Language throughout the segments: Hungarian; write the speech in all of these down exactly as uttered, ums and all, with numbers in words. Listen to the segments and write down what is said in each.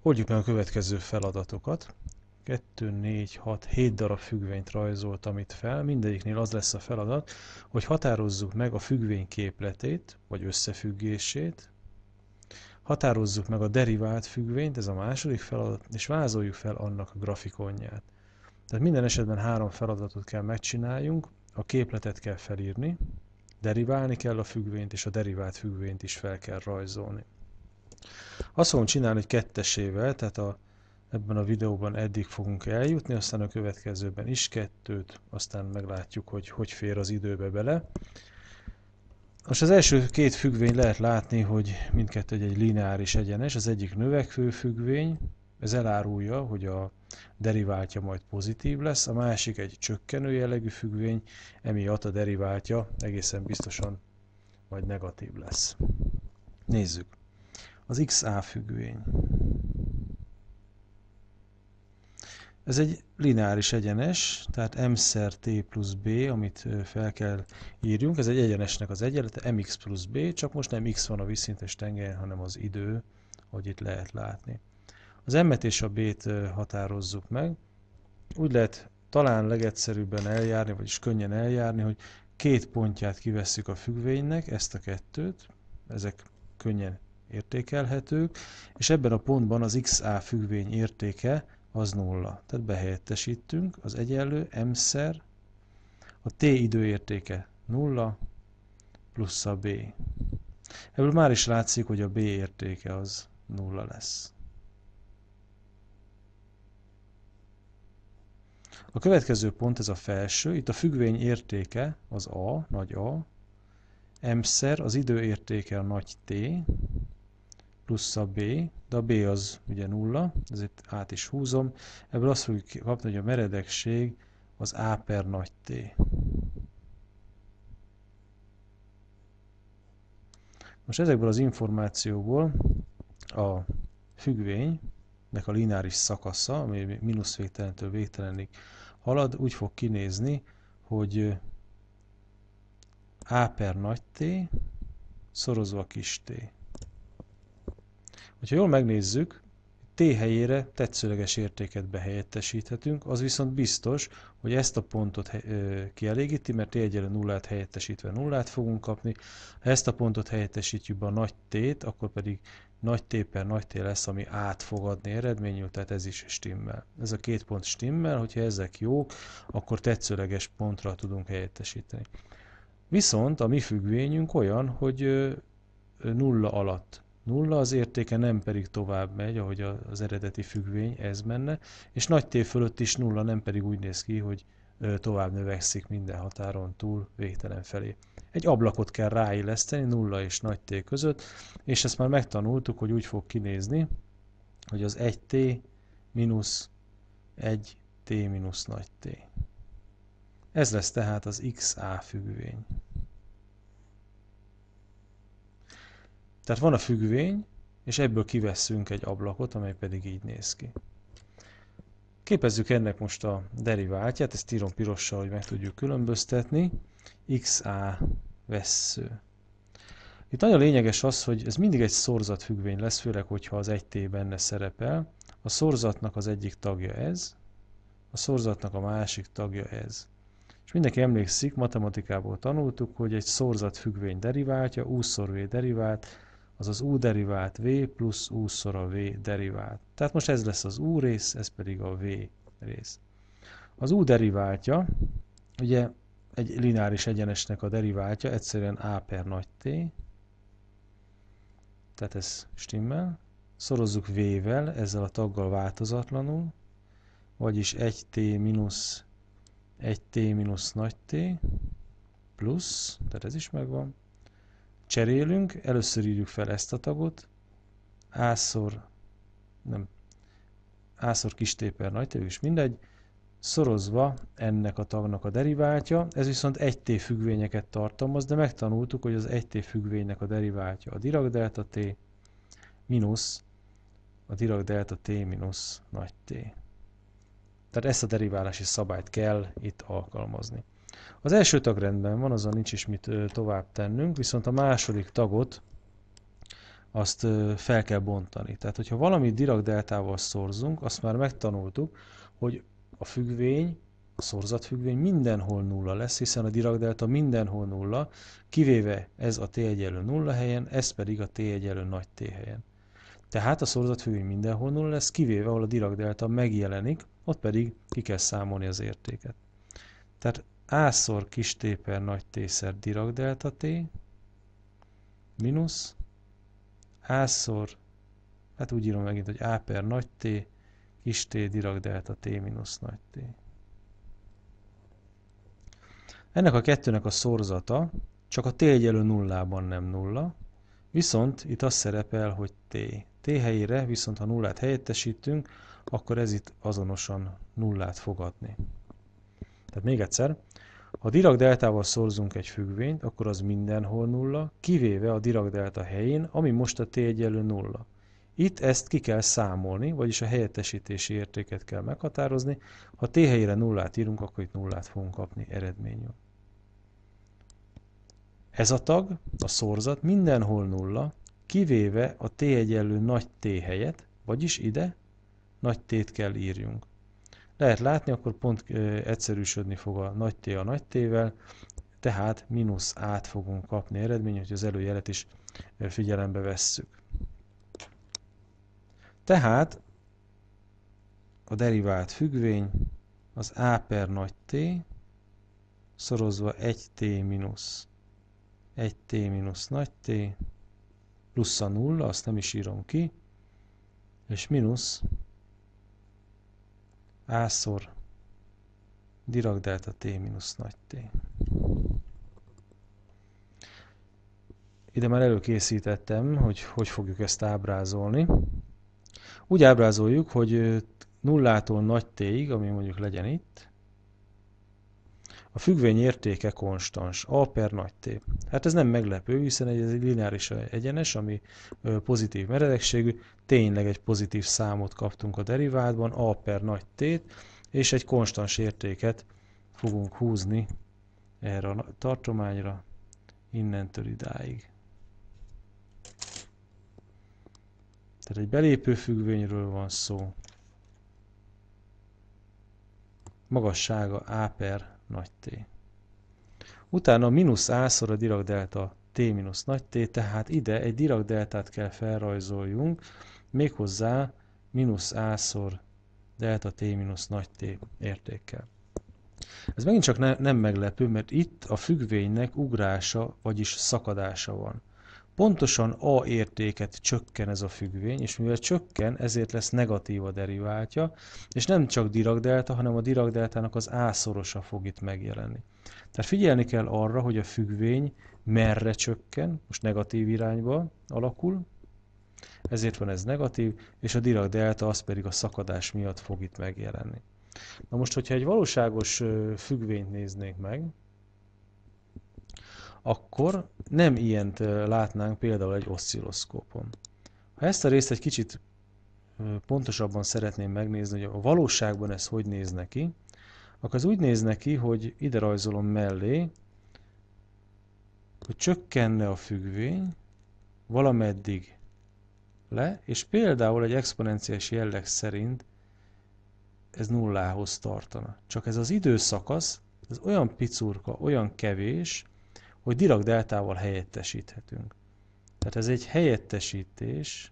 Oldjuk meg a következő feladatokat. kettő, négy, hat, hét darab függvényt rajzoltam itt fel. Mindegyiknél az lesz a feladat, hogy határozzuk meg a függvény képletét, vagy összefüggését. Határozzuk meg a derivált függvényt, ez a második feladat, és vázoljuk fel annak a grafikonját. Tehát minden esetben három feladatot kell megcsináljunk, a képletet kell felírni, deriválni kell a függvényt, és a derivált függvényt is fel kell rajzolni. Azt fogom csinálni, hogy kettesével, tehát a, ebben a videóban eddig fogunk eljutni, aztán a következőben is kettőt, aztán meglátjuk, hogy hogy fér az időbe bele. Most az első két függvény lehet látni, hogy mindkettő egy, egy lineáris egyenes, az egyik növekvő függvény, ez elárulja, hogy a deriváltja majd pozitív lesz, a másik egy csökkenő jellegű függvény, emiatt a deriváltja egészen biztosan majd negatív lesz. Nézzük. Az iksz á függvény. Ez egy lineáris egyenes, tehát m-szer t plusz b, amit fel kell írjunk. Ez egy egyenesnek az egyenlete, mx plusz b, csak most nem x van a vízszintes tengelyen, hanem az idő, ahogy itt lehet látni. Az m-et és a b-t határozzuk meg. Úgy lehet talán legegyszerűbben eljárni, vagyis könnyen eljárni, hogy két pontját kivesszük a függvénynek, ezt a kettőt, ezek könnyen értékelhetők, és ebben a pontban az iksz á függvény értéke az nulla. Tehát behelyettesítünk, az egyenlő m-szer, a t időértéke nulla, plusz a b. Ebből már is látszik, hogy a b értéke az nulla lesz. A következő pont ez a felső, itt a függvény értéke az a, nagy A, m-szer, az időértéke a nagy T, plusz a b, de a b az ugye nulla, ezért át is húzom, ebből azt fogjuk kapni, hogy a meredekség az a per nagy T. Most ezekből az információkból a függvénynek a lineáris szakasza, ami mínusz végtelentől végtelenig halad, úgy fog kinézni, hogy a per nagy T szorozva kis t. Ha jól megnézzük, t helyére tetszőleges értéket behelyettesíthetünk, az viszont biztos, hogy ezt a pontot kielégíti, mert t egyenlő nullát helyettesítve nullát fogunk kapni. Ha ezt a pontot helyettesítjük be a nagy t-t, akkor pedig nagy t per nagy t lesz, ami át fog adni eredményül, tehát ez is stimmel. Ez a két pont stimmel, hogyha ezek jók, akkor tetszőleges pontra tudunk helyettesíteni. Viszont a mi függvényünk olyan, hogy nulla alatt nulla az értéke, nem pedig tovább megy, ahogy az eredeti függvény, ez menne, és nagy T fölött is nulla, nem pedig úgy néz ki, hogy tovább növekszik minden határon túl végtelen felé. Egy ablakot kell ráilleszteni nulla és nagy T között, és ezt már megtanultuk, hogy úgy fog kinézni, hogy az egy T mínusz egy T mínusz nagy T. Ez lesz tehát az iksz á függvény. Tehát van a függvény, és ebből kivesszünk egy ablakot, amely pedig így néz ki. Képezzük ennek most a deriváltját, ezt írom pirossal, hogy meg tudjuk különböztetni. iksz á vessző. Itt nagyon lényeges az, hogy ez mindig egy szorzat függvény lesz, főleg, hogyha az egy T benne szerepel. A szorzatnak az egyik tagja ez, a szorzatnak a másik tagja ez. És mindenki emlékszik, matematikából tanultuk, hogy egy szorzat függvény deriváltja, u-szor v derivált, azaz u derivált v plusz u-szor a v derivált. Tehát most ez lesz az u rész, ez pedig a v rész. Az u deriváltja, ugye egy lineáris egyenesnek a deriváltja, egyszerűen a per nagy T, tehát ez stimmel. Szorozzuk v-vel, ezzel a taggal változatlanul, vagyis egy T mínusz egy T mínusz nagy T plusz, tehát ez is megvan. Cserélünk, először írjuk fel ezt a tagot, a-szor, nem, a-szor kis t per nagy T, és mindegy, szorozva ennek a tagnak a deriváltja, ez viszont egy T függvényeket tartalmaz, de megtanultuk, hogy az egy T függvénynek a deriváltja a Dirac delta T mínusz a Dirac delta T mínusz nagy T. Tehát ezt a deriválási szabályt kell itt alkalmazni. Az első tag rendben van, azon nincs is mit tovább tennünk, viszont a második tagot azt fel kell bontani. Tehát, hogyha valamit Dirac deltával szorzunk, azt már megtanultuk, hogy a függvény, a szorzatfüggvény mindenhol nulla lesz, hiszen a Dirac delta mindenhol nulla, kivéve ez a t egyenlő nulla helyen, ez pedig a t egyenlő nagy T helyen. Tehát a szorzatfüggvény mindenhol nulla lesz, kivéve ahol a Dirac delta megjelenik, ott pedig ki kell számolni az értéket. Tehát A-szor kis t per nagy T-szer Dirac delta T, mínusz A-szor, hát úgy írom megint, hogy A per nagy T, kis t Dirac delta T mínusz nagy T. Ennek a kettőnek a szorzata csak a T egyenlő nullában nem nulla, viszont itt az szerepel, hogy T. T helyére viszont ha nullát helyettesítünk, akkor ez itt azonosan nullát fog adni. Tehát még egyszer, ha Dirac deltával szorzunk egy függvényt, akkor az mindenhol nulla, kivéve a Dirac delta helyén, ami most a T egyenlő nulla. Itt ezt ki kell számolni, vagyis a helyettesítési értéket kell meghatározni. Ha T helyére nullát írunk, akkor itt nullát fogunk kapni eredményül. Ez a tag, a szorzat mindenhol nulla, kivéve a T egyenlő nagy T helyet, vagyis ide nagy T-t kell írjunk. Lehet látni, akkor pont egyszerűsödni fog a nagy T a nagy T-vel, tehát mínusz át fogunk kapni eredményt, hogy az előjelet is figyelembe vesszük. Tehát a derivált függvény az A per nagy T szorozva egy T mínusz egy T mínusz nagy T plusz a nulla, azt nem is írom ki, és mínusz A-szor Dirac delta T mínusz nagy T. Ide már előkészítettem, hogy hogy fogjuk ezt ábrázolni. Úgy ábrázoljuk, hogy nullától nagy T-ig, ami mondjuk legyen itt, a függvény értéke konstans, A per nagy T. Hát ez nem meglepő, hiszen ez egy lineáris egyenes, ami pozitív meredekségű, tényleg egy pozitív számot kaptunk a deriváltban, A per nagy T-t, és egy konstans értéket fogunk húzni erre a tartományra, innentől idáig. Tehát egy belépő függvényről van szó. Magassága A per nagy T. Utána mínusz A-szor a Dirac delta T mínusz nagy T, tehát ide egy Dirac deltát kell felrajzoljunk, méghozzá mínusz A-szor delta T mínusz nagy T értékkel. Ez megint csak ne, nem meglepő, mert itt a függvénynek ugrása, vagyis szakadása van. Pontosan A értéket csökken ez a függvény, és mivel csökken, ezért lesz negatív a deriváltja, és nem csak Dirac delta, hanem a Dirac deltának az A-szorosa fog itt megjelenni. Tehát figyelni kell arra, hogy a függvény merre csökken, most negatív irányba alakul, ezért van ez negatív, és a Dirac delta az pedig a szakadás miatt fog itt megjelenni. Na most, hogyha egy valóságos függvényt néznénk meg, akkor nem ilyent látnánk például egy oszcilloszkópon. Ha ezt a részt egy kicsit pontosabban szeretném megnézni, hogy a valóságban ez hogy néz neki, akkor az úgy néz neki, hogy ide rajzolom mellé, hogy csökkenne a függvény valameddig le, és például egy exponenciális jelleg szerint ez nullához tartana. Csak ez az időszakasz, ez olyan picurka, olyan kevés, hogy Dirac deltával helyettesíthetünk. Tehát ez egy helyettesítés,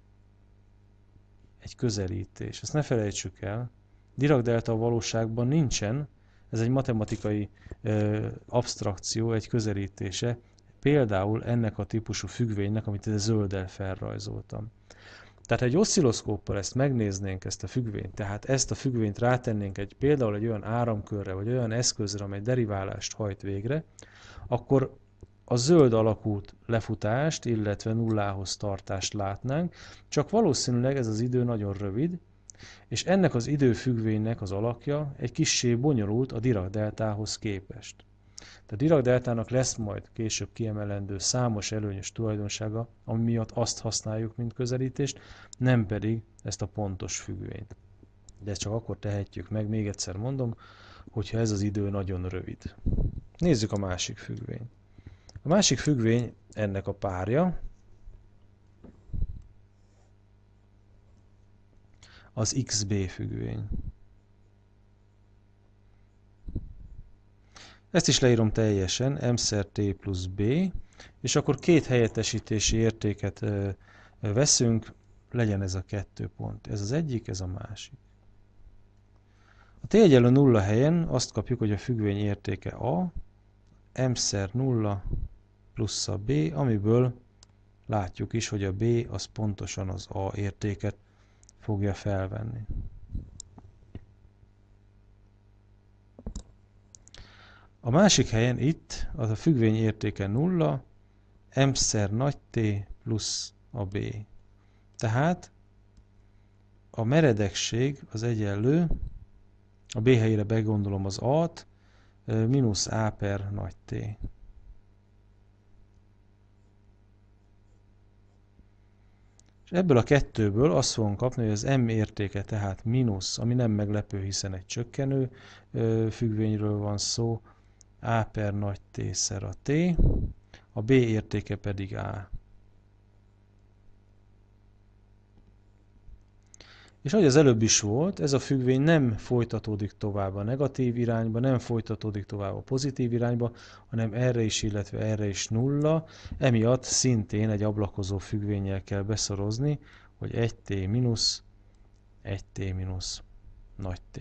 egy közelítés. Ezt ne felejtsük el. Dirac delta a valóságban nincsen, ez egy matematikai ö, absztrakció, egy közelítése, például ennek a típusú függvénynek, amit ide zölddel felrajzoltam. Tehát egy oszcilloszkóppal ezt megnéznénk, ezt a függvényt, tehát ezt a függvényt rátennénk egy, például egy olyan áramkörre, vagy olyan eszközre, amely deriválást hajt végre, akkor a zöld alakú lefutást, illetve nullához tartást látnánk, csak valószínűleg ez az idő nagyon rövid, és ennek az időfüggvénynek az alakja egy kissé bonyolult a Dirac deltához képest. A Dirac deltának lesz majd később kiemelendő számos előnyös tulajdonsága, ami miatt azt használjuk, mint közelítést, nem pedig ezt a pontos függvényt. De ezt csak akkor tehetjük meg, még egyszer mondom, hogyha ez az idő nagyon rövid. Nézzük a másik függvényt. A másik függvény ennek a párja. az iksz bé függvény. Ezt is leírom teljesen, m-szer t plusz b, és akkor két helyettesítési értéket veszünk, legyen ez a kettő pont. Ez az egyik, ez a másik. A t egyenlő nulla helyen azt kapjuk, hogy a függvény értéke a, m-szer nulla plusz a b, amiből látjuk is, hogy a b az pontosan az a értéket fogja felvenni. A másik helyen itt az a függvény értéke nulla, m-szer nagy T plusz a b. Tehát a meredekség az egyenlő, a b helyére begondolom az a-t, mínusz a per nagy T. És ebből a kettőből azt fogom kapni, hogy az m értéke tehát mínusz, ami nem meglepő, hiszen egy csökkenő függvényről van szó, a per nagy T szer a T, a b értéke pedig a. És ahogy az előbb is volt, ez a függvény nem folytatódik tovább a negatív irányba, nem folytatódik tovább a pozitív irányba, hanem erre is, illetve erre is nulla. Emiatt szintén egy ablakozó függvénnyel kell beszorozni, hogy egy T mínusz, egy T mínusz, nagy T.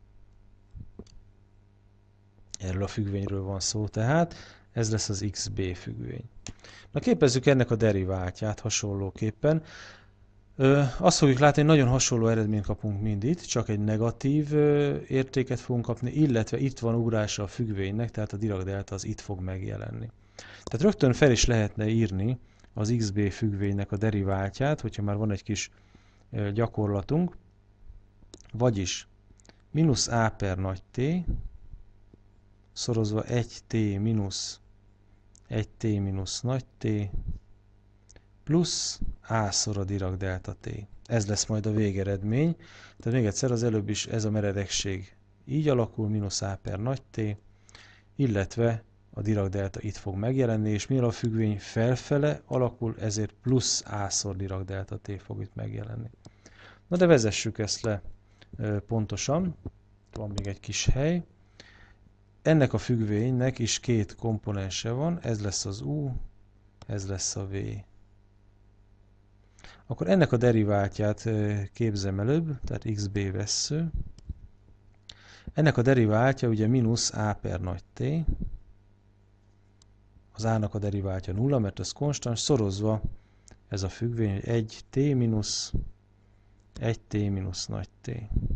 Erről a függvényről van szó tehát, ez lesz az iksz bé függvény. Na képezzük ennek a deriváltját hasonlóképpen. Ö, azt fogjuk látni, hogy nagyon hasonló eredményt kapunk mind itt, csak egy negatív ö, értéket fogunk kapni, illetve itt van ugrása a függvénynek, tehát a Dirac-delta az itt fog megjelenni. Tehát rögtön fel is lehetne írni az iksz bé függvénynek a deriváltját, hogyha már van egy kis ö, gyakorlatunk, vagyis mínusz a per nagy T, szorozva egy T mínusz egy T mínusz nagy T, plusz A-szor a Dirac-delta T. Ez lesz majd a végeredmény. Tehát még egyszer, az előbb is ez a meredekség így alakul, mínusz A per nagy T, illetve a Dirac-delta itt fog megjelenni, és mivel a függvény felfele alakul, ezért plusz A-szor Dirac-delta T fog itt megjelenni. Na de vezessük ezt le e, pontosan. Van még egy kis hely. Ennek a függvénynek is két komponense van, ez lesz az U, ez lesz a V. Akkor ennek a deriváltját képzem előbb, tehát iksz bé vessző. Ennek a deriváltja ugye mínusz A per nagy T. Az A-nak a deriváltja nulla, mert ez konstans, szorozva ez a függvény, hogy egy T mínusz, egy T mínusz nagy T.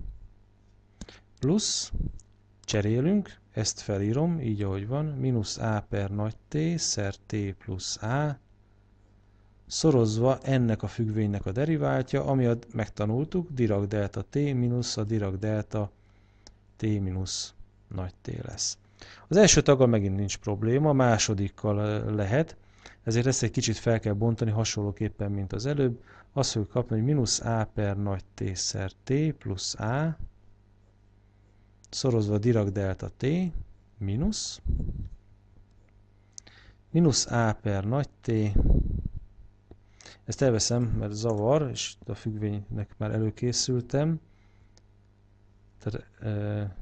Plusz, cserélünk, ezt felírom, így ahogy van, mínusz A per nagy T szer T plusz A, szorozva ennek a függvénynek a deriváltja, ami megtanultuk, Dirac-delta T mínusz a Dirac-delta T mínusz nagy T lesz. Az első taggal megint nincs probléma, a másodikkal lehet, ezért ezt egy kicsit fel kell bontani, hasonlóképpen, mint az előbb. Azt fogjuk kapni, hogy mínusz A per nagy T szer T plusz A, szorozva Dirac-delta T mínusz, mínusz A per nagy T. Ezt elveszem, mert zavar, és a függvénynek már előkészültem. Tehát, eh,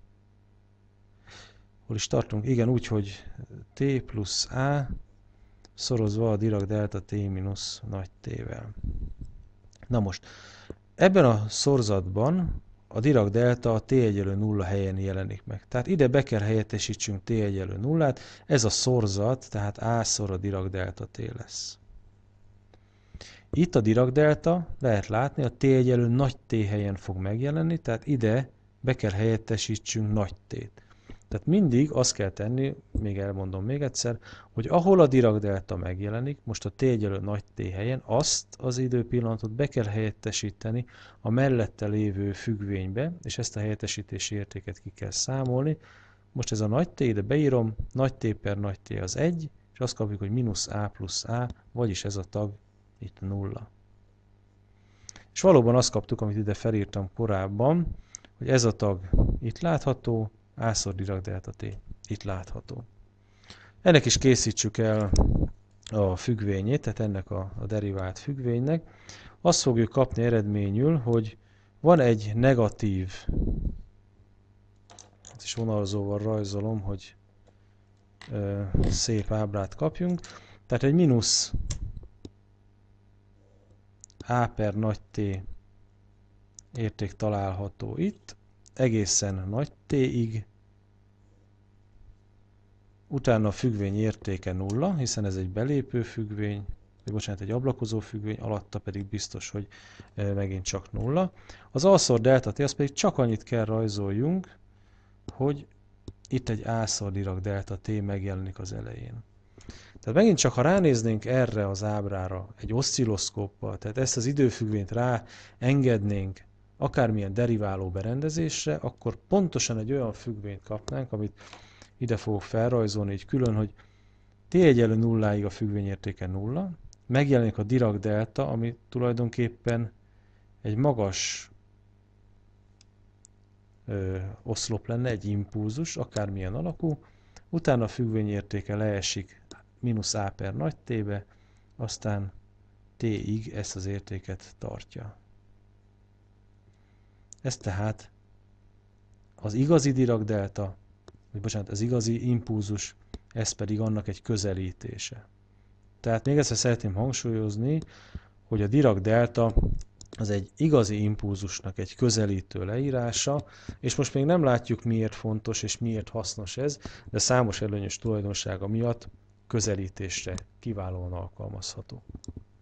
hol is tartunk? Igen, úgy, hogy T plusz A szorozva a Dirac-delta T mínusz nagy T-vel. Na most, ebben a szorzatban a Dirac-delta a T egyenlő nulla helyen jelenik meg. Tehát ide be kell helyettesítsünk T egyenlő nullát, ez a szorzat, tehát A-szor a Dirac-delta T lesz. Itt a Dirac-delta, lehet látni, a T egyenlő nagy T helyen fog megjelenni, tehát ide be kell helyettesítsünk nagy T-t. Tehát mindig azt kell tenni, még elmondom még egyszer, hogy ahol a Dirac-delta megjelenik, most a T egyenlő nagy T helyen, azt az időpillanatot be kell helyettesíteni a mellette lévő függvénybe, és ezt a helyettesítési értéket ki kell számolni. Most ez a nagy T, ide beírom, nagy T per nagy T az egy, és azt kapjuk, hogy mínusz A plusz A, vagyis ez a tag itt nulla. És valóban azt kaptuk, amit ide felírtam korábban, hogy ez a tag itt látható, A-szor Dirac-delta T itt látható. Ennek is készítsük el a függvényét, tehát ennek a, a derivált függvénynek. Azt fogjuk kapni eredményül, hogy Van egy negatív, ezt is vonalzóval rajzolom, hogy ö, szép ábrát kapjunk. Tehát egy mínusz A per nagy T érték található itt, egészen nagy T-ig, utána a függvény értéke nulla, hiszen ez egy belépő függvény, vagy bocsánat, egy ablakozó függvény, alatta pedig biztos, hogy megint csak nulla. Az A-szor delta T, az pedig csak annyit kell rajzoljunk, hogy itt egy A-szor Dirac delta T megjelenik az elején. Tehát megint csak, ha ránéznénk erre az ábrára egy oszcilloszkóppal, tehát ezt az időfüggvényt ráengednénk akármilyen deriváló berendezésre, akkor pontosan egy olyan függvényt kapnánk, amit ide fogok felrajzolni így külön, hogy T egyenlő nulláig a függvényértéke nulla, megjelenik a Dirac delta, ami tulajdonképpen egy magas ö, oszlop lenne, egy impulzus, akármilyen alakú, utána a függvényértéke leesik mínusz A per nagy T-be, aztán T-ig ezt az értéket tartja. Ez tehát az igazi Dirac delta, vagy bocsánat, az igazi impulzus, ez pedig annak egy közelítése. Tehát még egyszer szeretném hangsúlyozni, hogy a Dirac delta az egy igazi impulzusnak egy közelítő leírása, és most még nem látjuk, miért fontos és miért hasznos ez, de számos előnyös tulajdonsága miatt közelítésre kiválóan alkalmazható.